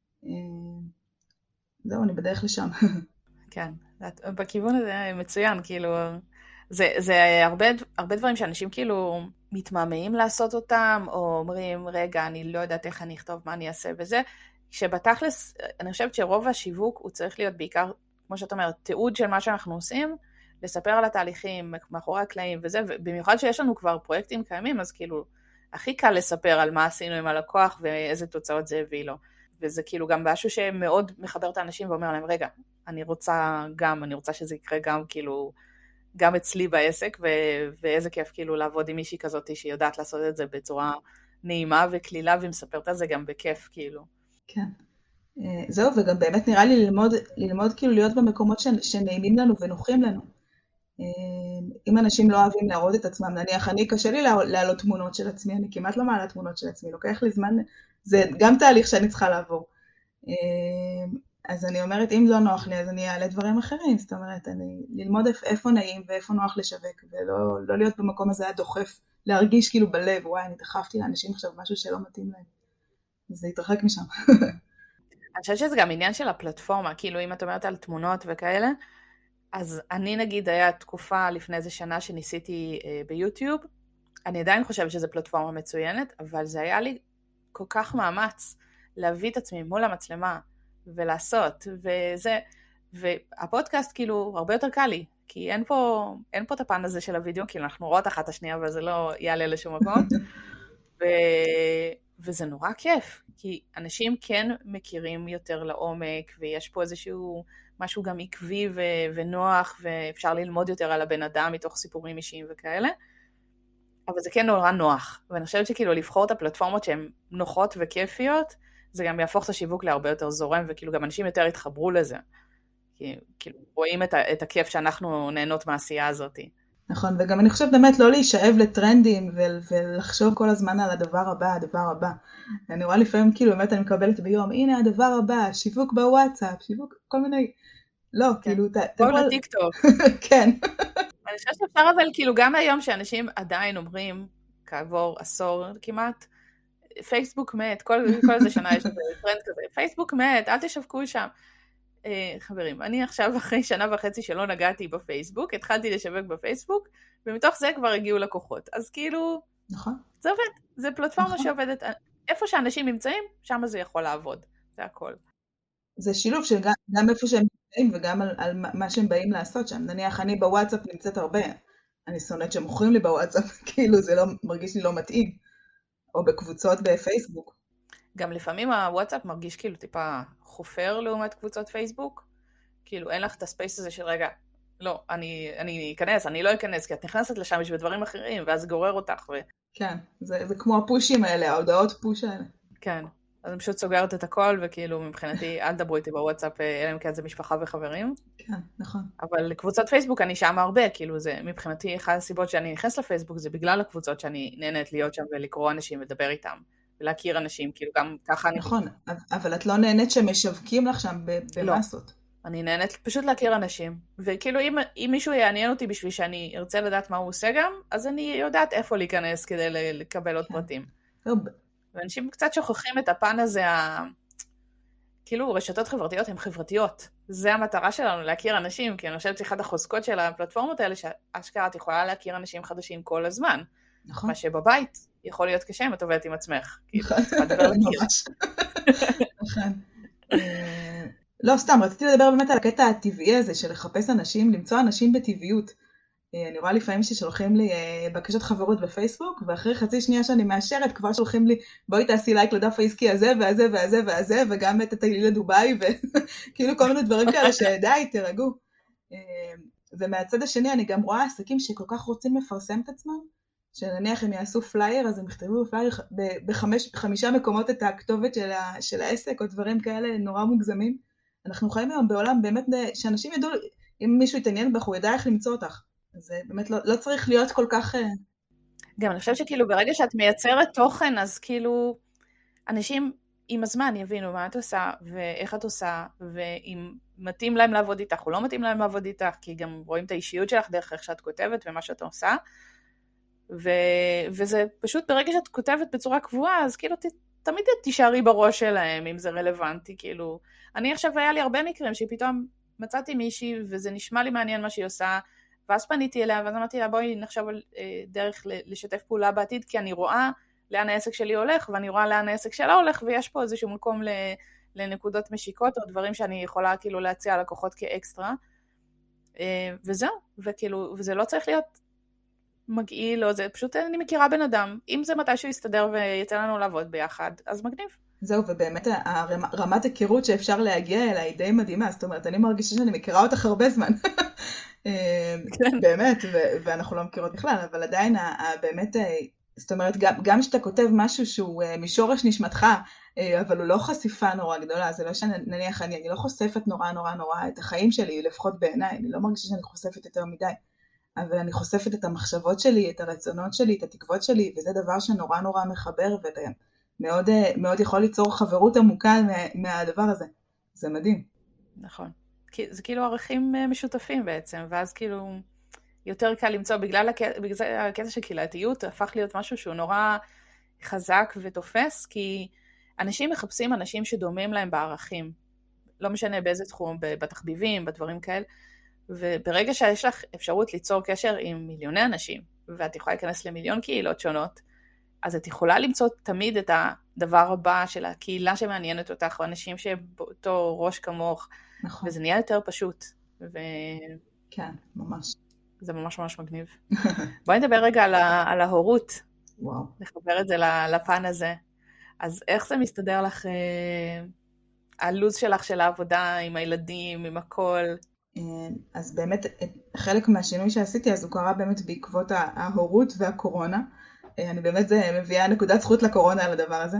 זהו, אני בדרך לשם. כן, בכיוון הזה מצוין, כאילו, זה, זה הרבה, הרבה דברים שאנשים כאילו מתמהמהים לעשות אותם, או אומרים, רגע, אני לא יודעת איך אני אכתוב, מה אני אעשה וזה, שבתכלס, אני חושבת שרוב השיווק הוא צריך להיות בעיקר, כמו שאת אומרת, תיעוד של מה שאנחנו עושים, לספר על התהליכים מאחורי הקלעים וזה, ובמיוחד שיש לנו כבר פרויקטים קיימים, אז כאילו, הכי קל לספר על מה עשינו עם הלקוח, ואיזה תוצאות זה הביא לו. וזה כאילו גם משהו שמאוד מחבר את האנשים, ואומר להם, רגע, אני רוצה גם, אני רוצה שזה יקרה גם כאילו, גם אצלי בעסק, ו- ואיזה כיף כאילו לעבוד עם מישהי כזאת, שיודעת לעשות את זה בצורה נעימה וכלילה, ומספרת את זה גם בכיף כאילו. כן. זהו, וגם באמת נראה לי ללמוד, ללמוד כאילו להיות במקומות ש- שנעימים לנו ונוחים לנו. אם אנשים לא אוהבים להראות את עצמם, נניח, אני קשה לי להעלות תמונות של עצמי, אני כמעט לא מעלה תמונות של עצמי, לוקח לי זמן, זה גם תהליך שאני צריכה לעבור. אז אני אומרת, אם לא נוח לי, אז אני אעלה דברים אחרים, זאת אומרת, אני ללמוד איפה נעים ואיפה נוח לשווק, ולא לא להיות במקום הזה הדוחף, להרגיש כאילו בלב, וואי, אני דחפתי לאנשים עכשיו משהו שלא מתאים להם. זה יתרחק משם. אני חושבת שזה גם עניין של הפלטפורמה, כאילו אם את אומרת על תמונות וכאלה, אז אני נגיד היה תקופה לפני איזה שנה שניסיתי אה, ביוטיוב, אני עדיין חושבת שזו פלטפורמה מצוינת, אבל זה היה לי כל כך מאמץ להביא את עצמי מול המצלמה ולעשות, וזה, והפודקאסט כאילו הרבה יותר קל לי, כי אין פה, אין פה את הפן הזה של הוידאו, כאילו אנחנו רואות אחת השנייה, אבל זה לא יעלה לשום מקום, ו... וזה נורא כיף, כי אנשים כן מכירים יותר לעומק, ויש פה איזשהו משהו גם עקבי ו... ונוח, ואפשר ללמוד יותר על הבן אדם מתוך סיפורים אישיים וכאלה, אבל זה כן נורא נוח, ואני חושבת שכאילו לבחור את הפלטפורמות שהן נוחות וכיפיות, זה גם יהפוך את השיווק להרבה יותר זורם, וכאילו גם אנשים יותר יתחברו לזה, כי כאילו רואים את, ה... את הכיף שאנחנו נהנות מהעשייה הזאת. נכון, וגם אני חושבת באמת לא להישאב לטרנדים ול, ולחשוב כל הזמן על הדבר הבא, הדבר הבא. אני רואה לפעמים כאילו באמת אני מקבלת ביום, הנה הדבר הבא, שיווק בוואטסאפ, שיווק, כל מיני, לא, כן. כאילו... בואו לטיק טוק. כן. אני חושבת שאפשר אבל כאילו גם היום שאנשים עדיין אומרים, כעבור עשור כמעט, פייסבוק מת, כל, כל איזה שנה יש איזה טרנד כזה, פייסבוק מת, אל תשווקו שם. חברים, אני עכשיו אחרי שנה וחצי שלא נגעתי בפייסבוק, התחלתי לשווק בפייסבוק, ומתוך זה כבר הגיעו לקוחות. אז כאילו, נכון. זה עובד, זה פלטפורמה נכון. שעובדת, איפה שאנשים נמצאים, שם זה יכול לעבוד, זה הכל. זה שילוב של גם, גם איפה שהם נמצאים וגם על, על מה שהם באים לעשות שם. נניח אני בוואטסאפ נמצאת הרבה, אני שונאת שמוכרים לי בוואטסאפ, כאילו זה לא, מרגיש לי לא מתאים, או בקבוצות בפייסבוק. גם לפעמים הוואטסאפ מרגיש כאילו טיפה חופר לעומת קבוצות פייסבוק, כאילו אין לך את הספייס הזה של רגע, לא, אני, אני אכנס, אני לא אכנס, כי את נכנסת לשם בשביל דברים אחרים, ואז גורר אותך. ו... כן, זה, זה כמו הפושים האלה, ההודעות פוש האלה. כן, אז אני פשוט סוגרת את הכל, וכאילו מבחינתי, אל דברו איתי בוואטסאפ, אלא אם כן זה משפחה וחברים. כן, נכון. אבל לקבוצות פייסבוק אני שם הרבה, כאילו זה מבחינתי, אחת הסיבות שאני נכנס לפייסבוק, זה בגלל הקבוצות שאני נהנית להיות שם, ולקרוא אנשים ולדבר איתם. ולהכיר אנשים, כאילו גם ככה אני... נכון, אבל את לא נהנית שמשווקים לך שם במסות. לא, אני נהנית פשוט להכיר אנשים, וכאילו אם, אם מישהו יעניין אותי בשביל שאני ארצה לדעת מה הוא עושה גם, אז אני יודעת איפה להיכנס כדי לקבל עוד פרטים. ואנשים קצת שוכחים את הפן הזה, ה... כאילו רשתות חברתיות הן חברתיות, זה המטרה שלנו, להכיר אנשים, כי אני חושבת שאחת החוזקות של הפלטפורמות האלה, שאשכרה את יכולה להכיר אנשים חדשים כל הזמן, נכון. מה שבבית יכול להיות קשה אם את עובדת עם עצמך, כאילו, צריכה לדבר להכיר. נכון. לא, סתם, רציתי לדבר באמת על הקטע הטבעי הזה, של לחפש אנשים, למצוא אנשים בטבעיות. אני רואה לפעמים ששולחים לי בקשות חברות בפייסבוק, ואחרי חצי שנייה שאני מאשרת, כבר שולחים לי, בואי תעשי לייק לדף העסקי הזה, והזה, והזה, והזה, וגם תטיילי לדובאי, וכאילו כל מיני דברים כאלה, שדי, תרגעו. ומהצד השני אני גם רואה עסקים שכל כך רוצים לפרסם את עצמם, שנניח הם יעשו פלייר, אז הם יכתבו בפלייר בחמש, בחמישה מקומות את הכתובת של, ה, של העסק, או דברים כאלה נורא מוגזמים. אנחנו חיים היום בעולם באמת, שאנשים ידעו, אם מישהו יתעניין בך, הוא ידע איך למצוא אותך. אז באמת לא, לא צריך להיות כל כך... גם אני חושבת שכאילו ברגע שאת מייצרת תוכן, אז כאילו אנשים עם הזמן יבינו מה את עושה, ואיך את עושה, ואם מתאים להם לעבוד איתך, או לא מתאים להם לעבוד איתך, כי גם רואים את האישיות שלך דרך איך שאת כותבת, ומה שאת עושה, ו... וזה פשוט ברגע שאת כותבת בצורה קבועה, אז כאילו ת... תמיד תישארי בראש שלהם, אם זה רלוונטי, כאילו. אני עכשיו היה לי הרבה מקרים, שפתאום מצאתי מישהי, וזה נשמע לי מעניין מה שהיא עושה, ואז פניתי אליה, ואז אמרתי לה, בואי נחשב על אה, דרך לשתף פעולה בעתיד, כי אני רואה לאן העסק שלי הולך, ואני רואה לאן העסק שלה הולך, ויש פה איזשהו מקום לנקודות משיקות, או דברים שאני יכולה כאילו להציע לקוחות כאקסטרה, וזהו, וכאילו, וזה לא צריך להיות מגעיל, או זה פשוט אני מכירה בן אדם, אם זה מתישהו יסתדר ויצא לנו לעבוד ביחד, אז מגניב. זהו, ובאמת רמת הכירות שאפשר להגיע אליה היא די מדהימה, זאת אומרת, אני מרגישה שאני מכירה אותך הרבה זמן, באמת, ואנחנו לא מכירות בכלל, אבל עדיין באמת, זאת אומרת, גם שאתה כותב משהו שהוא משורש נשמתך, אבל הוא לא חשיפה נורא גדולה, זה לא שנניח אני, אני לא חושפת נורא נורא נורא את החיים שלי, לפחות בעיניי, אני לא מרגישה שאני חושפת יותר מדי, אבל אני חושפת את המחשבות שלי, את הרצונות שלי, את התקוות שלי, וזה דבר שנורא נורא מחבר, ומאוד מאוד יכול ליצור חברות עמוקה מהדבר הזה. זה מדהים. נכון. זה כאילו ערכים משותפים בעצם, ואז כאילו יותר קל למצוא, בגלל הקטע של קהילתיות, הפך להיות משהו שהוא נורא חזק ותופס, כי אנשים מחפשים אנשים שדומים להם בערכים. לא משנה באיזה תחום, בתחביבים, בדברים כאלה. וברגע שיש לך אפשרות ליצור קשר עם מיליוני אנשים, ואת יכולה להיכנס למיליון קהילות שונות, אז את יכולה למצוא תמיד את הדבר הבא של הקהילה שמעניינת אותך, או אנשים שבאותו ראש כמוך, נכון. וזה נהיה יותר פשוט. ו... כן, ממש. זה ממש ממש מגניב. בואי נדבר רגע על, ה... על ההורות. וואו. נחבר את זה לפן הזה. אז איך זה מסתדר לך, אה, הלוז שלך של העבודה עם הילדים, עם הכל? אז באמת, חלק מהשינוי שעשיתי, אז הוא קרה באמת בעקבות ההורות והקורונה. אני באמת מביאה נקודת זכות לקורונה על הדבר הזה.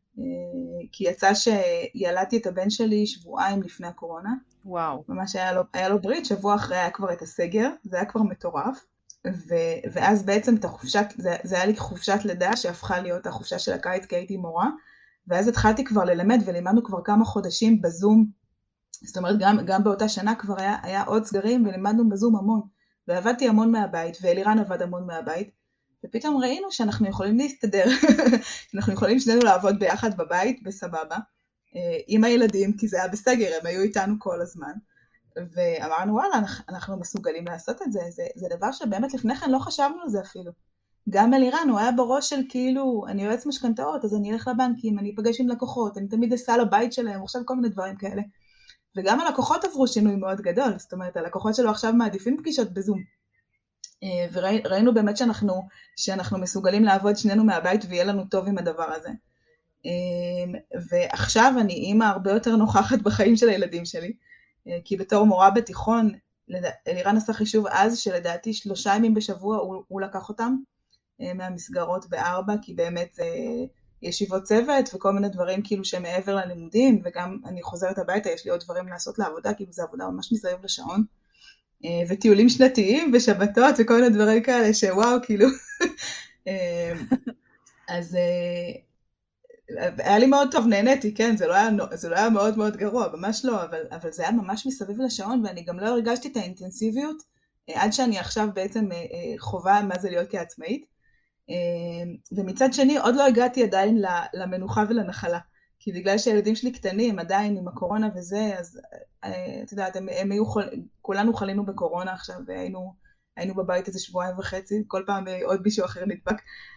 כי יצא שילדתי את הבן שלי שבועיים לפני הקורונה. וואו. ממש היה לו, היה לו ברית, שבוע אחרי היה כבר את הסגר, זה היה כבר מטורף. ו, ואז בעצם את החופשת, זה, זה היה לי חופשת לידה שהפכה להיות החופשה של הקיץ, כי הייתי מורה. ואז התחלתי כבר ללמד ולימדנו כבר כמה חודשים בזום. זאת אומרת, גם, גם באותה שנה כבר היה, היה עוד סגרים ולימדנו בזום המון. ועבדתי המון מהבית, ואלירן עבד המון מהבית. ופתאום ראינו שאנחנו יכולים להסתדר, אנחנו יכולים שנינו לעבוד ביחד בבית, בסבבה, עם הילדים, כי זה היה בסגר, הם היו איתנו כל הזמן, ואמרנו, וואלה, אנחנו מסוגלים לעשות את זה, זה, זה דבר שבאמת לפני כן לא חשבנו על זה אפילו. גם אלירן, הוא היה בראש של כאילו, אני יועץ משכנתאות, אז אני אלך לבנקים, אני אפגש עם לקוחות, אני תמיד אסע לבית שלהם, עכשיו כל מיני דברים כאלה. וגם הלקוחות עברו שינוי מאוד גדול, זאת אומרת, הלקוחות שלו עכשיו מעדיפים פגישות בזום. וראינו באמת שאנחנו, שאנחנו מסוגלים לעבוד שנינו מהבית ויהיה לנו טוב עם הדבר הזה. ועכשיו אני אימא הרבה יותר נוכחת בחיים של הילדים שלי, כי בתור מורה בתיכון, אלירן עשה חישוב אז שלדעתי שלושה ימים בשבוע הוא, הוא לקח אותם מהמסגרות בארבע, כי באמת ישיבות צוות וכל מיני דברים כאילו שמעבר ללימודים, וגם אני חוזרת הביתה, יש לי עוד דברים לעשות לעבודה, כאילו זה עבודה ממש מסביב לשעון. וטיולים שנתיים בשבתות וכל מיני דברים כאלה שוואו כאילו אז היה לי מאוד טוב, נהניתי, כן, זה לא היה, זה לא היה מאוד מאוד גרוע, ממש לא, אבל, אבל זה היה ממש מסביב לשעון, ואני גם לא הרגשתי את האינטנסיביות עד שאני עכשיו בעצם חובה מה זה להיות כעצמאית, ומצד שני עוד לא הגעתי עדיין למנוחה ולנחלה, כי בגלל שהילדים שלי קטנים, עדיין עם הקורונה וזה, אז את יודעת, הם, הם היו חול, כולנו חלינו בקורונה עכשיו, והיינו היינו בבית איזה שבועיים וחצי, כל פעם עוד מישהו אחר נדבק.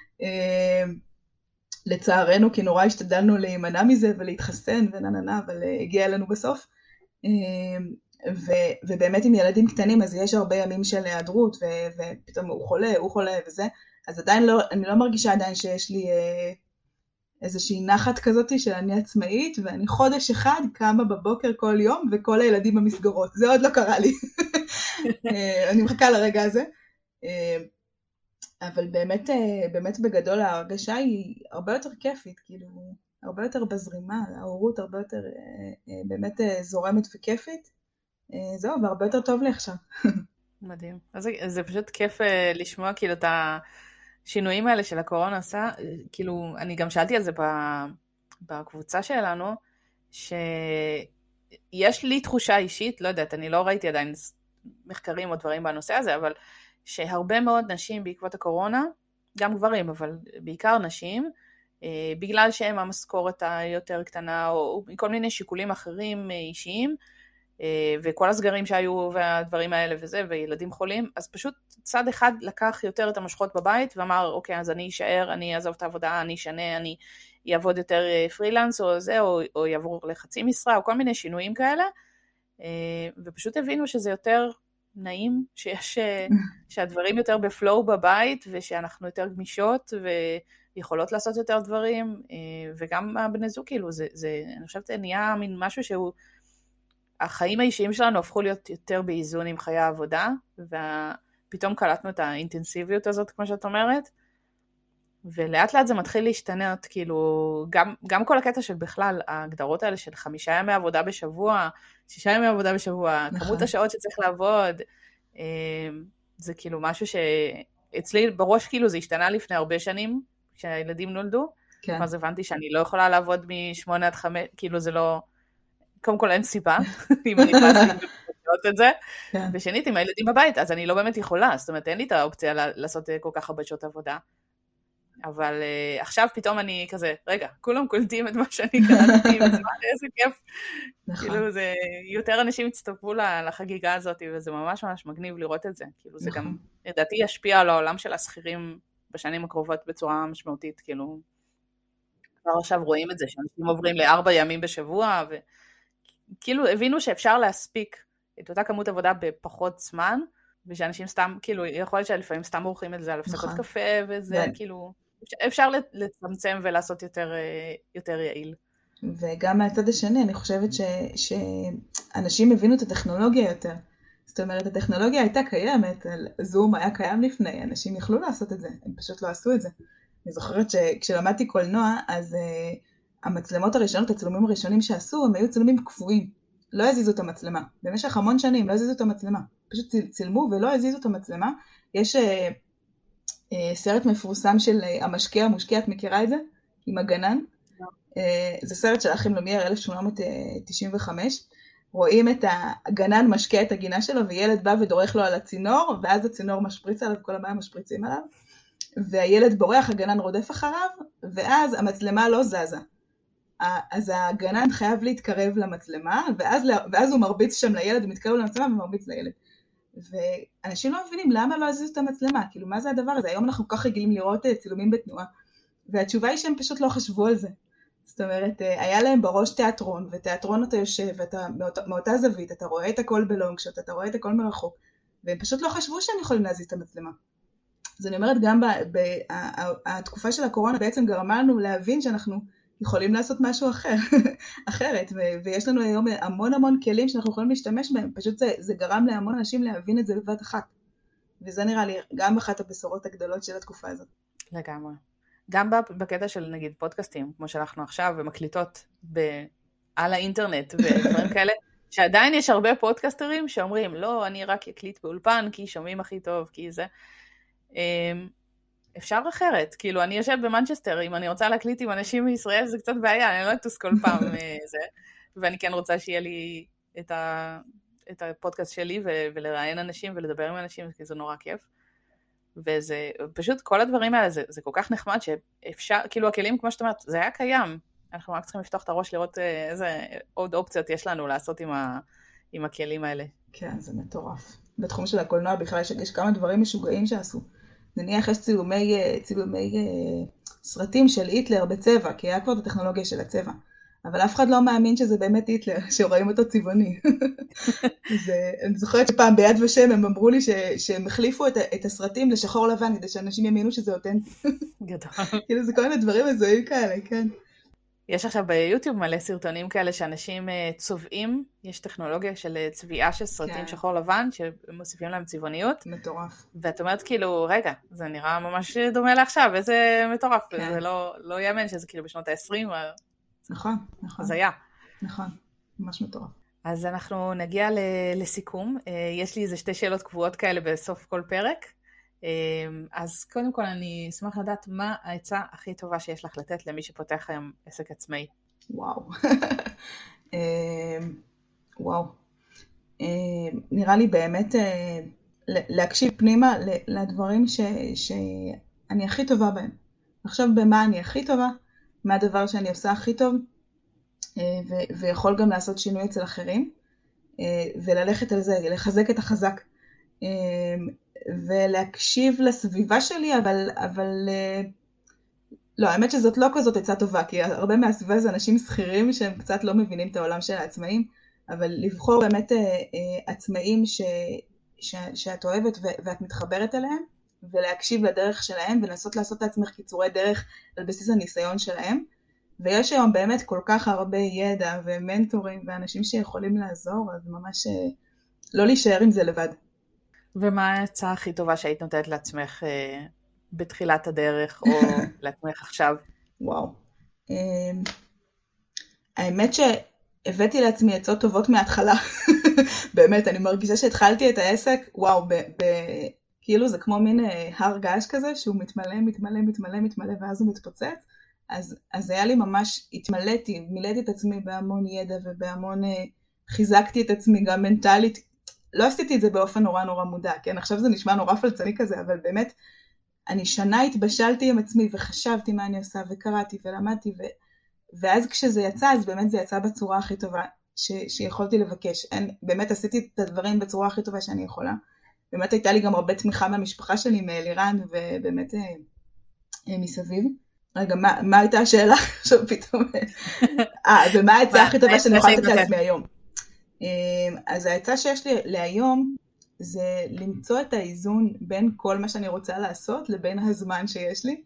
לצערנו, כי נורא השתדלנו להימנע מזה ולהתחסן ונננה, אבל הגיע אלינו בסוף. ו, ובאמת עם ילדים קטנים, אז יש הרבה ימים של היעדרות, ו, ופתאום הוא חולה, הוא חולה וזה, אז עדיין לא, אני לא מרגישה עדיין שיש לי איזושהי נחת כזאת שאני עצמאית, ואני חודש אחד קמה בבוקר כל יום, וכל הילדים במסגרות. זה עוד לא קרה לי. אני מחכה לרגע הזה. אבל באמת, באמת בגדול ההרגשה היא הרבה יותר כיפית, כאילו, הרבה יותר בזרימה, ההורות הרבה יותר באמת זורמת וכיפית. זהו, והרבה יותר טוב לי עכשיו. מדהים. אז זה פשוט כיף לשמוע כאילו את השינויים האלה של הקורונה עשה, כאילו, אני גם שאלתי על זה בקבוצה שלנו, שיש לי תחושה אישית, לא יודעת, אני לא ראיתי עדיין מחקרים או דברים בנושא הזה, אבל שהרבה מאוד נשים בעקבות הקורונה, גם גברים, אבל בעיקר נשים, בגלל שהם המשכורת היותר קטנה, או מכל מיני שיקולים אחרים אישיים, וכל הסגרים שהיו והדברים האלה וזה, וילדים חולים, אז פשוט צד אחד לקח יותר את המשכות בבית, ואמר, אוקיי, אז אני אשאר, אני אעזוב את העבודה, אני אשנה, אני אעבוד יותר פרילנס, או זה, או, או יעבור לחצי משרה, או כל מיני שינויים כאלה, ופשוט הבינו שזה יותר נעים, שיש, שהדברים יותר בפלואו בבית, ושאנחנו יותר גמישות, ויכולות לעשות יותר דברים, וגם הבני זוג, כאילו, זה, זה, אני חושבת, זה נהיה מין משהו שהוא, החיים האישיים שלנו הפכו להיות יותר באיזון עם חיי העבודה, ופתאום קלטנו את האינטנסיביות הזאת, כמו שאת אומרת, ולאט לאט זה מתחיל להשתנות, כאילו, גם, גם כל הקטע של בכלל, ההגדרות האלה של חמישה ימי עבודה בשבוע, שישה ימי עבודה בשבוע, נכון. כמות השעות שצריך לעבוד, זה כאילו משהו שאצלי בראש כאילו זה השתנה לפני הרבה שנים, כשהילדים נולדו, כן. אז הבנתי שאני לא יכולה לעבוד משמונה עד חמש, כאילו זה לא, קודם כל אין סיבה, אם אני יכולה לעשות את זה, כן. ושנית, אם הילדים בבית, אז אני לא באמת יכולה, זאת אומרת, אין לי את האופציה לעשות כל כך הרבה שעות עבודה, אבל uh, עכשיו פתאום אני כזה, רגע, כולם קולטים את מה שאני קלטתי, איזה כיף, נכון. כאילו זה, יותר אנשים הצטרפו לחגיגה הזאת, וזה ממש ממש מגניב לראות את זה, כאילו זה נכון. גם, לדעתי ישפיע על העולם של השכירים בשנים הקרובות בצורה משמעותית, כאילו, כבר עכשיו רואים את זה, שאנשים עוברים לארבע ימים בשבוע, וכאילו הבינו שאפשר להספיק את אותה כמות עבודה בפחות זמן, ושאנשים סתם, כאילו, יכול להיות שלפעמים סתם עורכים את זה על הפסקות נכון. קפה, וזה כן. כאילו, אפשר לצמצם ולעשות יותר, יותר יעיל. וגם מהצד השני, אני חושבת ש, שאנשים הבינו את הטכנולוגיה יותר. זאת אומרת, הטכנולוגיה הייתה קיימת, זום היה קיים לפני, אנשים יכלו לעשות את זה, הם פשוט לא עשו את זה. אני זוכרת שכשלמדתי קולנוע, אז uh, המצלמות הראשונות, הצילומים הראשונים שעשו, הם היו צילומים קפואים. לא הזיזו את המצלמה. במשך המון שנים לא הזיזו את המצלמה. פשוט צילמו ולא הזיזו את המצלמה. יש... Uh, סרט מפורסם של המשקיע המושקיע, את מכירה את זה? עם הגנן. זה סרט של האחים לומייר, אלף שמונה מאות תשעים וחמש. רואים את הגנן משקיע את הגינה שלו, וילד בא ודורך לו על הצינור, ואז הצינור משפריץ עליו, כל המים משפריצים עליו, והילד בורח, הגנן רודף אחריו, ואז המצלמה לא זזה. אז הגנן חייב להתקרב למצלמה, ואז, ואז הוא מרביץ שם לילד, הוא מתקרב למצלמה ומרביץ לילד. ואנשים לא מבינים למה לא הזיזו את המצלמה, כאילו מה זה הדבר הזה? היום אנחנו כל כך רגילים לראות צילומים בתנועה, והתשובה היא שהם פשוט לא חשבו על זה. זאת אומרת, היה להם בראש תיאטרון, ותיאטרון אתה יושב, ואתה מאותה, מאותה זווית, אתה רואה את הכל בלונג שוט, אתה רואה את הכל מרחוק, והם פשוט לא חשבו שהם יכולים להזיז את המצלמה. אז אני אומרת, גם בתקופה של הקורונה בעצם גרמה לנו להבין שאנחנו יכולים לעשות משהו אחר, אחרת, ו- ויש לנו היום המון המון כלים שאנחנו יכולים להשתמש בהם, פשוט זה, זה גרם להמון אנשים להבין את זה בבת אחת, וזה נראה לי גם אחת הבשורות הגדולות של התקופה הזאת. לגמרי. גם בקטע של נגיד פודקאסטים, כמו שאנחנו עכשיו, ומקליטות ב- על האינטרנט ודברים כאלה, שעדיין יש הרבה פודקסטרים שאומרים, לא, אני רק אקליט באולפן, כי שומעים הכי טוב, כי זה... אפשר אחרת, כאילו אני יושב במנצ'סטר, אם אני רוצה להקליט עם אנשים מישראל זה קצת בעיה, אני לא אטוס כל פעם זה, ואני כן רוצה שיהיה לי את, ה, את הפודקאסט שלי ו, ולראיין אנשים ולדבר עם אנשים, כי זה נורא כיף, וזה פשוט כל הדברים האלה, זה, זה כל כך נחמד שאפשר, כאילו הכלים כמו שאת אומרת, זה היה קיים, אנחנו רק צריכים לפתוח את הראש לראות איזה עוד אופציות יש לנו לעשות עם, ה, עם הכלים האלה. כן, זה מטורף. בתחום של הקולנוע בכלל יש כמה דברים משוגעים שעשו. נניח יש צילומי, צילומי סרטים של היטלר בצבע, כי היה כבר את הטכנולוגיה של הצבע. אבל אף אחד לא מאמין שזה באמת היטלר, שרואים אותו צבעוני. אני זוכרת שפעם ביד ושם הם אמרו לי שהם החליפו את, את הסרטים לשחור לבן, כדי שאנשים יאמינו שזה אותנטי. גדול. כאילו זה כל מיני דברים הזויים כאלה, כן. יש עכשיו ביוטיוב מלא סרטונים כאלה שאנשים צובעים, יש טכנולוגיה של צביעה של סרטים כן. שחור לבן, שמוסיפים להם צבעוניות. מטורף. ואת אומרת כאילו, רגע, זה נראה ממש דומה לעכשיו, איזה מטורף. כן. זה לא, לא יאמן שזה כאילו בשנות ה-עשרים. נכון, נכון. אז היה. נכון, ממש מטורף. אז אנחנו נגיע לסיכום. יש לי איזה שתי שאלות קבועות כאלה בסוף כל פרק. אז קודם כל אני אשמח לדעת מה העצה הכי טובה שיש לך לתת למי שפותח היום עסק עצמאי. וואו. וואו. נראה לי באמת להקשיב פנימה לדברים שאני הכי טובה בהם. עכשיו במה אני הכי טובה, מה הדבר שאני עושה הכי טוב, ויכול גם לעשות שינוי אצל אחרים, וללכת על זה, לחזק את החזק. ולהקשיב לסביבה שלי, אבל, אבל לא, האמת שזאת לא כזאת עצה טובה, כי הרבה מהסביבה זה אנשים שכירים שהם קצת לא מבינים את העולם של העצמאים, אבל לבחור באמת עצמאים ש, ש, שאת אוהבת ואת מתחברת אליהם, ולהקשיב לדרך שלהם, ולנסות לעשות לעצמך קיצורי דרך על בסיס הניסיון שלהם, ויש היום באמת כל כך הרבה ידע ומנטורים ואנשים שיכולים לעזור, אז ממש לא להישאר עם זה לבד. ומה ההצעה הכי טובה שהיית נותנת לעצמך אה, בתחילת הדרך, או לעצמך עכשיו? וואו. אה, האמת שהבאתי לעצמי עצות טובות מההתחלה. באמת, אני מרגישה שהתחלתי את העסק, וואו, ב, ב, כאילו זה כמו מין אה, הר געש כזה, שהוא מתמלא, מתמלא, מתמלא, מתמלא, ואז הוא מתפוצץ. אז, אז היה לי ממש, התמלאתי, מילאתי את עצמי בהמון ידע, ובהמון, אה, חיזקתי את עצמי גם מנטלית, לא עשיתי את זה באופן נורא נורא מודע, כן? עכשיו זה נשמע נורא פלצני כזה, אבל באמת, אני שנה התבשלתי עם עצמי, וחשבתי מה אני עושה, וקראתי ולמדתי, ו... ואז כשזה יצא, אז באמת זה יצא בצורה הכי טובה ש... שיכולתי לבקש. אין, באמת עשיתי את הדברים בצורה הכי טובה שאני יכולה. באמת הייתה לי גם הרבה תמיכה מהמשפחה שלי, מאלירן, ובאמת אה, אה, מסביב. רגע, מה, מה הייתה השאלה? עכשיו פתאום... אה, ומה העצה הכי טובה שאני יכולה לתת לעצמי היום? אז העצה שיש לי להיום זה למצוא את האיזון בין כל מה שאני רוצה לעשות לבין הזמן שיש לי,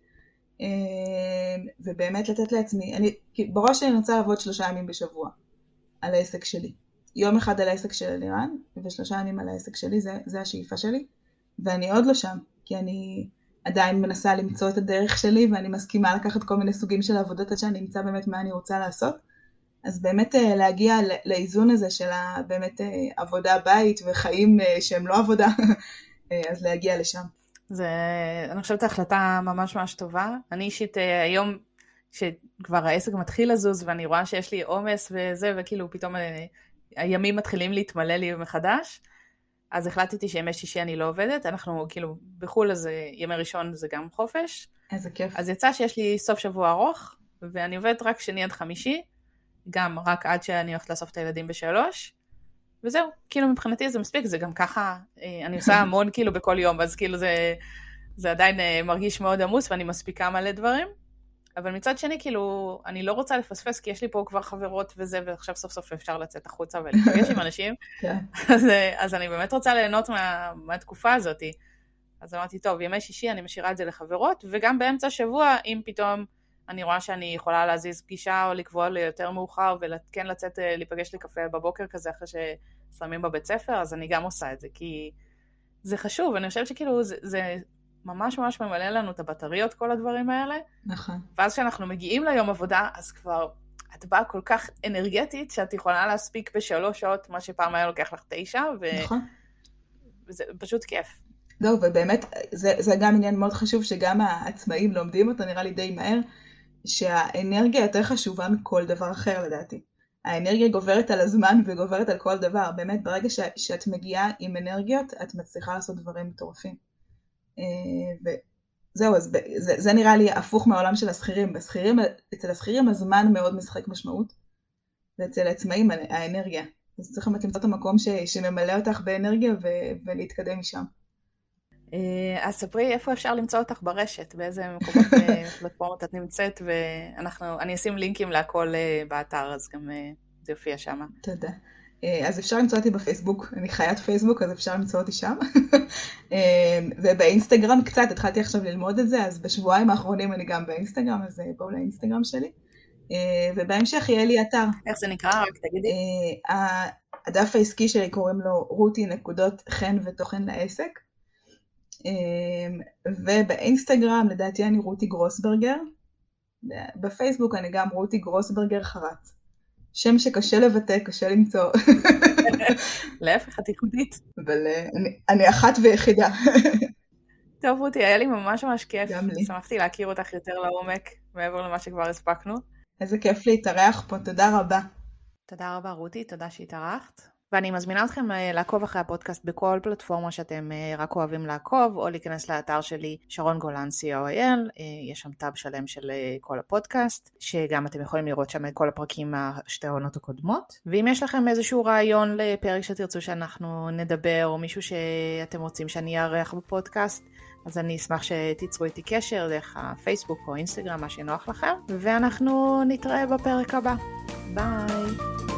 ובאמת לתת לעצמי, אני, בראש אני רוצה לעבוד שלושה ימים בשבוע על העסק שלי, יום אחד על העסק של אלירן ושלושה ימים על העסק שלי, זה, זה השאיפה שלי, ואני עוד לא שם, כי אני עדיין מנסה למצוא את הדרך שלי, ואני מסכימה לקחת כל מיני סוגים של עבודות עד שאני אמצא באמת מה אני רוצה לעשות. אז באמת להגיע לאיזון הזה של באמת עבודה בית וחיים שהם לא עבודה, אז להגיע לשם. זה, אני חושבת החלטה ממש ממש טובה. אני אישית היום שכבר העסק מתחיל לזוז ואני רואה שיש לי עומס וזה, וכאילו פתאום הימים מתחילים להתמלא לי מחדש, אז החלטתי שימי שישי אני לא עובדת, אנחנו כאילו בחול אז ימי ראשון זה גם חופש. איזה כיף. אז יצא שיש לי סוף שבוע ארוך, ואני עובדת רק שני עד חמישי, גם רק עד שאני הולכת לאסוף את הילדים בשלוש, וזהו, כאילו מבחינתי זה מספיק, זה גם ככה, אני עושה המון כאילו בכל יום, אז כאילו זה, זה עדיין מרגיש מאוד עמוס, ואני מספיקה מלא דברים, אבל מצד שני כאילו, אני לא רוצה לפספס, כי יש לי פה כבר חברות וזה, ועכשיו סוף סוף אפשר לצאת החוצה ולפגש עם אנשים, אז, אז אני באמת רוצה ליהנות מה, מהתקופה הזאת, אז אמרתי, טוב, ימי שישי אני משאירה את זה לחברות, וגם באמצע שבוע, אם פתאום אני רואה שאני יכולה להזיז פגישה או לקבוע ליותר מאוחר, וכן לצאת להיפגש לקפה בבוקר כזה אחרי ששמים בבית ספר, אז אני גם עושה את זה, כי זה חשוב, אני חושבת שכאילו זה, זה ממש ממש ממלא לנו את הבטריות, כל הדברים האלה. נכון. ואז כשאנחנו מגיעים ליום עבודה, אז כבר את באה כל כך אנרגטית, שאת יכולה להספיק בשלוש שעות, מה שפעם היה לוקח לך תשע, ו... נכון. וזה פשוט כיף. לא, ובאמת, זה, זה גם עניין מאוד חשוב, שגם העצמאים לומדים אותו, נראה לי די מהר, שהאנרגיה יותר חשובה מכל דבר אחר לדעתי. האנרגיה גוברת על הזמן וגוברת על כל דבר. באמת, ברגע ש, שאת מגיעה עם אנרגיות, את מצליחה לעשות דברים מטורפים. וזהו, אז זה, זה נראה לי הפוך מהעולם של הסחירים. בסחירים, אצל הסחירים הזמן מאוד משחק משמעות, ואצל העצמאים האנרגיה. אז צריכים למצוא את המקום ש, שממלא אותך באנרגיה ו, ולהתקדם משם. אז ספרי איפה אפשר למצוא אותך ברשת, באיזה מקומות פלטפורמות את נמצאת, ואני אשים לינקים להכל באתר, אז גם זה יופיע שם. תודה. אז אפשר למצוא אותי בפייסבוק, אני חיית פייסבוק, אז אפשר למצוא אותי שם. ובאינסטגרם קצת, התחלתי עכשיו ללמוד את זה, אז בשבועיים האחרונים אני גם באינסטגרם, אז בואו לאינסטגרם שלי. ובהמשך יהיה לי אתר. איך זה נקרא? רק תגידי. הדף העסקי שלי קוראים לו רותי נקודות חן ותוכן לעסק, ובאינסטגרם לדעתי אני רותי גרוסברגר, בפייסבוק אני גם רותי גרוסברגר חרט. שם שקשה לבטא, קשה למצוא. להפך, את ייחודית. אבל אני, אני אחת ויחידה. טוב רותי, היה לי ממש ממש כיף. גם לי. שמחתי להכיר אותך יותר לעומק, מעבר למה שכבר הספקנו. איזה כיף להתארח פה, תודה רבה. תודה רבה רותי, תודה שהתארחת. ואני מזמינה אתכם לעקוב אחרי הפודקאסט בכל פלטפורמה שאתם רק אוהבים לעקוב, או להיכנס לאתר שלי שרון גולן סי או אל, יש שם טאב שלם של כל הפודקאסט, שגם אתם יכולים לראות שם את כל הפרקים מהשתי העונות הקודמות. ואם יש לכם איזשהו רעיון לפרק שתרצו שאנחנו נדבר, או מישהו שאתם רוצים שאני אארח בפודקאסט, אז אני אשמח שתיצרו איתי קשר דרך הפייסבוק או אינסטגרם, מה שנוח לכם, ואנחנו נתראה בפרק הבא. ביי!